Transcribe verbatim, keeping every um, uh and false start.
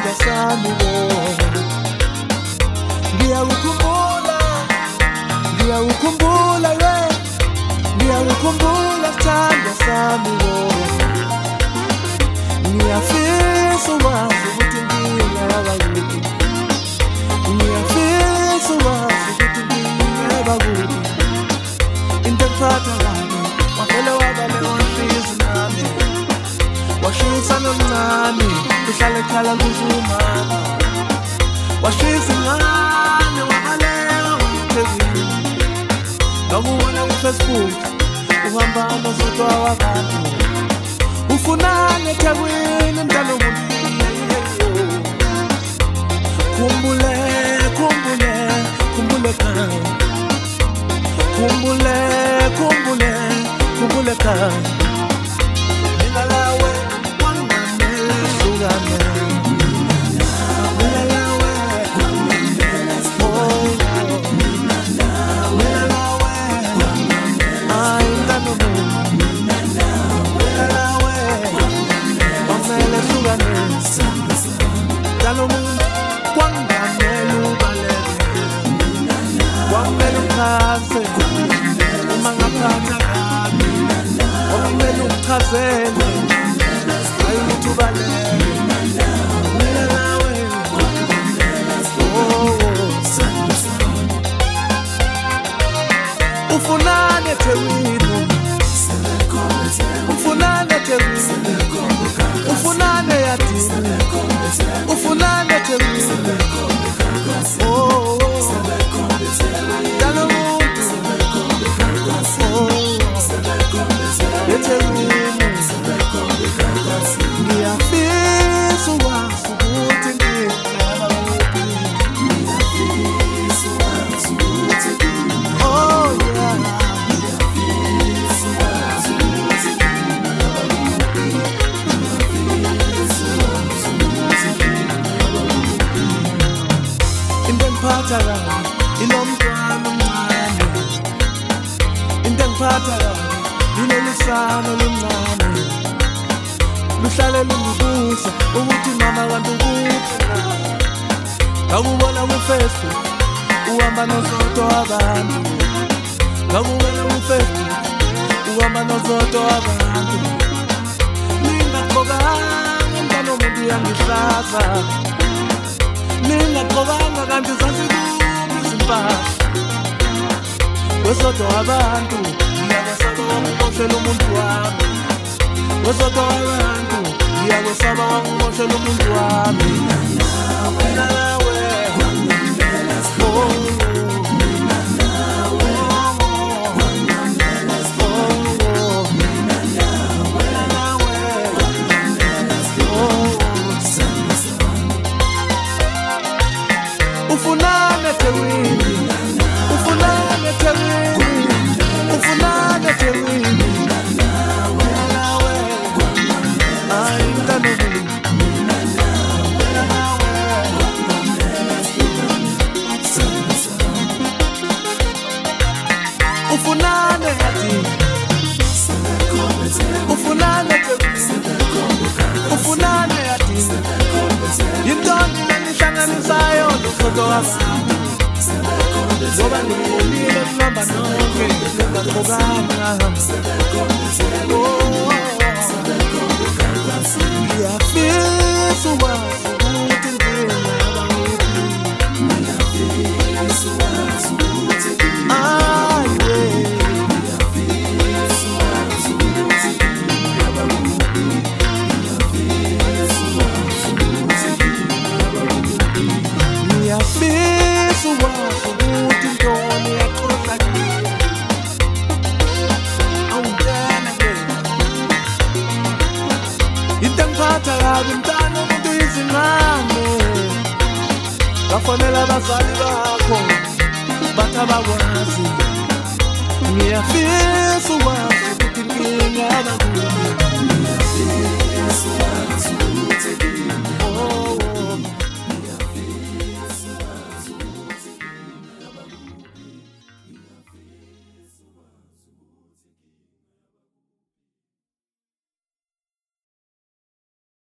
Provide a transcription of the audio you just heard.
isandla sami wona. Ngiyakukhumbula, ngiyakukhumbula we, ngiyakukhumbula isandla sami wona. Ngiyafisa ukwazi ukuthi ngingaba kuphi, ngiyafisa ukwazi ukuthi ngingaba kuphi. Into engiphatha kabi, wavele waba leonhlizi nami, washisa nomncane, uhlale ekhala kuzumama. Washisa ingane, wabaleka uThekwini. Ngakubona kuFacebook, uhamba nosodwa wabantu. Ufunani eThekwini mntana womuntu. Khumbule, khumbule, khumbule ekhaya. Khumbule, khumbule, khumbule ekhaya. Mina lawe wangamele hlukane. Mina lawe wangamele hlukane. Mina lawe ay mntana womuntu. Mina lawe wangamele hlukane. Mntana womuntu wangamele ubaleke. Wangamele uchaze uma ngaphandle kabi. Wangamele uchazele hayi ukuthi ubaleke. Mina nawe ufunani eThekwini, ufunani eThekwini, ufunani eYadini, ufunani eThekwini. Oh, mntana womuntu, eThekwini ngiyafisa ukwazi ukuthi ngingaba kuphi. Oh yeah. Into engiphatha kabi ilo mntwana omncane. Into engiphatha kabi ilolu sana oluncane. Luhlale lungibuza ukuthi mama kanti ukuphi na. Ngakubona kuFacebook uhamba nosodwa wabantu. Ngakubona kuFacebook uhamba nosodwa wabantu. Ningaqokanga mntana womuntu uyangihlaza. Ningaqokanga kanti zasikuphi izimpahla. Wesodwa wabantu ngiyabasaba wangumoshela umuntu wami. Wesodwa wabantu ngiyabasaba wangumoshela umuntu wami. Mina nawe wangamele hlukane. Mina nawe wangamele hlukane. Mina nawe wangamele hlukane. Ufunani eThekwini, ufunani eThekwini, ufunani eThekwini. Ay mntana womuntu. Ufunani eYadini, ufunani eThekwini, ufunani eYadini. Yintoni lenihlanganisayo nosodwa wabantu. Ngoba ngibonile mnamba nonke ngingaqokanga. Ngiyafisa ukwazi ukuthi ngingaba kuphi. Ay we. Ngiyafisa ukwazi ukuthi ntoni yaqoqakile. Awungena ke. Into engiphatha kabi mntana womuntu izingane. Bafonela abazali bakho bathi abakwazi. Ngiyafisa